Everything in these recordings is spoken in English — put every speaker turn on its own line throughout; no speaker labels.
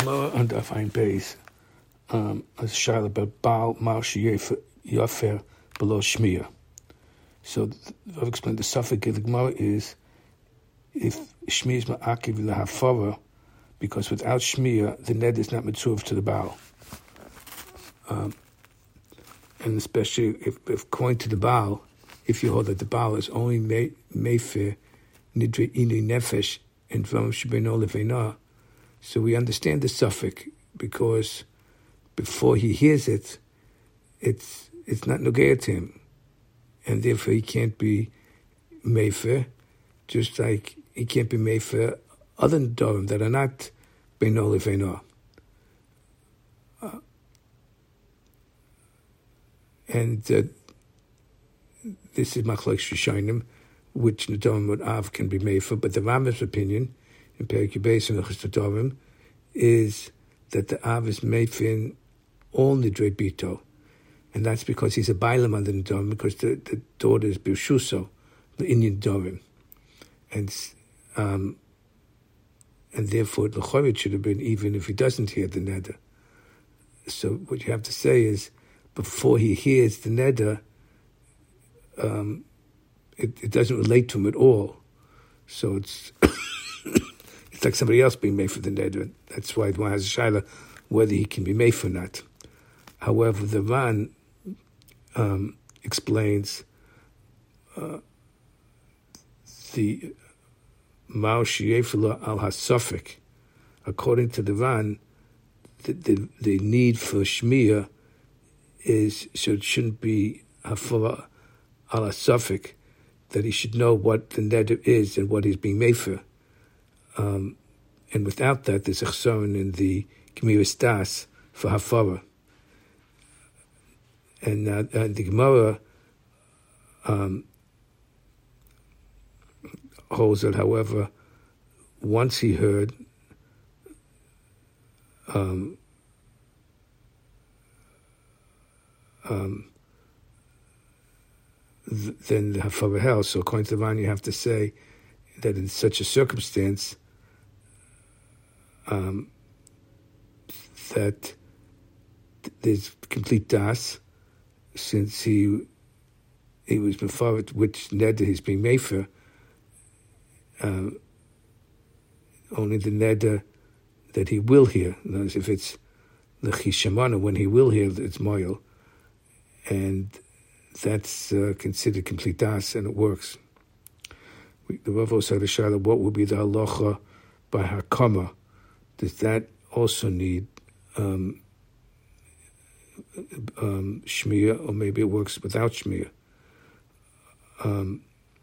Gemara and Afain Beis, as Shaila about Baal Marshi Yafer below Shmiya. So I've explained the suffix of the Gemara is if Shmiya is Ma'akiv L'Hafara, because without Shmiya, the ned is not Mitzuv to the Baal. And especially if according to the Baal, if you hold that the Baal is only Mefer Nidre Ini Nefesh and Dvarim Shebeino Leveina, so we understand the suffix because before he hears it, it's not Nogea to him, and therefore he can't be Mefer, just like he can't be Mefer other Nedarim that are not Beino Leveina. And this is Machlok Rishonim, which Nedarim with Av can be Mefer, but the Rambam's opinion in Perek Beis and Hilchos Nedarim is that the Av is Mefer in all Nidrei Bito, and that's because he's a Bailam under Nedarim, because the daughter is Birshuso, the Indian Nedarim, and therefore the Chorich should have been even if he doesn't hear the Neder. So what you have to say is, before he hears the Neder, it doesn't relate to him at all. So it's it's like somebody else being made for the Neder. That's why one has a shaila whether he can be made for or not. However, the Ran explains the Mao Shiefila al Hasafik. According to the Ran, the need for Shmiya is so it shouldn't be Hafala al Hasafik, that he should know what the neder is and what he's being made for. And without that, there's a chsaron in the Gemiras Das for Hafara. And the Gemara holds that, however, once he heard then the Hafara held. So according to the Ran, you have to say that in such a circumstance, that there's complete das, since he was mefaret which neder he's being made for. Only the neder that he will hear. In other words, if it's the chishamana, when he will hear, it's moyel, and that's considered complete das, and it works. The Rav also had a shaila, what would be the halacha by hakama? Does that also need shmiya, or maybe it works without shmiya? And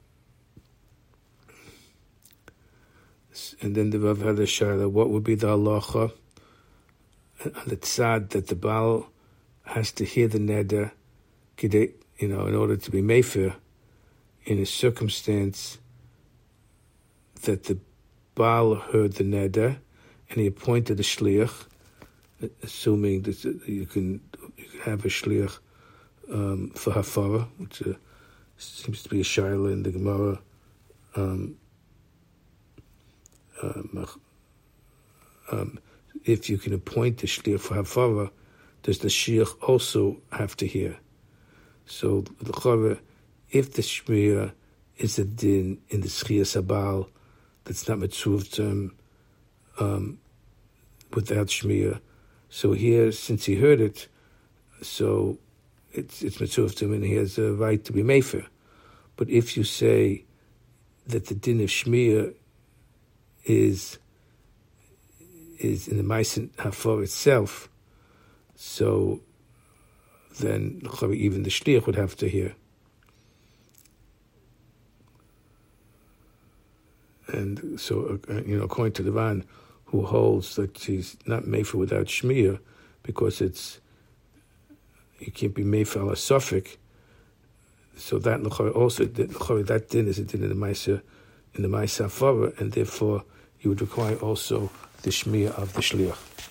then the Rav had a shaila, what would be the halacha on the tzad that the Baal has to hear the neder, in order to be mefer, in a circumstance that the Baal heard the neder and he appointed a shliach, assuming that you can have a shliach for hafara, which seems to be a shaila in the Gemara. If you can appoint a shliach for hafara, does the shliach also have to hear? So the chora, if the shmiya is a din in the schiyas habal that's not mitzuv to him without shmiya, so here, since he heard it, so it's mitzuv to him and he has a right to be mefer. But if you say that the din of shmiya is in the ma'asen hafar itself, so then even the shliach would have to hear. And so, according to the Ran, who holds that he's not mefer without shmiya, because you can't be mefer ala safek, so that also that din is a din in the ma'aser hafara, and therefore you would require also the shmiya of the shliach.